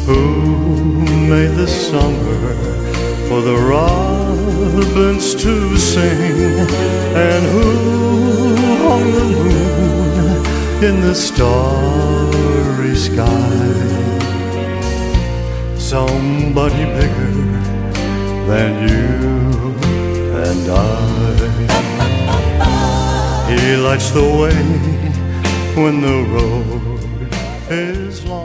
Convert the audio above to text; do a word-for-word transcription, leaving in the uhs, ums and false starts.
Who made the summer for the robins to sing? And who hung the moon in the starry sky? Somebody bigger than you and I. He lights the way when the road is long.